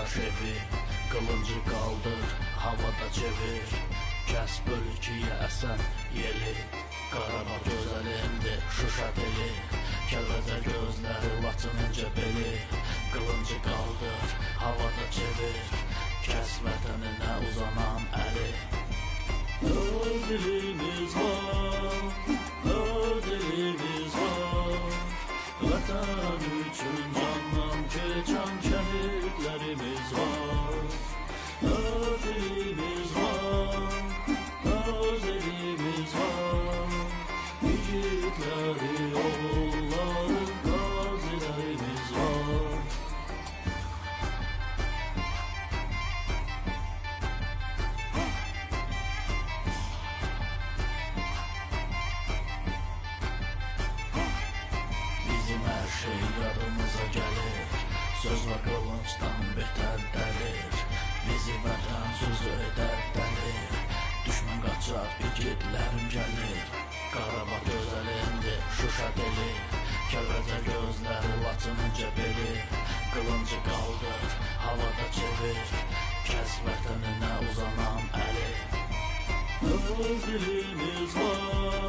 daş evi, qılıncı qaldır, havada çevir. Kəs böl ikiyə əsən yeli, Qarabağ gözəlimdir, Şuşa dili. Kəlbəcər gözləri, Laçının cəbeli, qılıncı qaldır, havada çevir. Kəs vətəninə uzanan əli. Öz dilimiz var, öz elimiz var. Vətən üçün candan keçən şəhidlərimiz var. Öz elimiz var, öz elimiz var. Yiğitləri, oğulları, qazilərimiz var. Bizim hər şey yadımıza gəlir, söz və qılıncdan betər dəlir. Bizi vətən sözü edər dəlir, düşmən qaçar, igidlərim gəlir. Qarabağ gözəlimdir, Şuşa dili. Kəlbəcər gözləri, Laçının cəbeli. Qılıncı qaldır, havada çevir. Kəs vətəninə uzanan əli. Öz dilimiz var,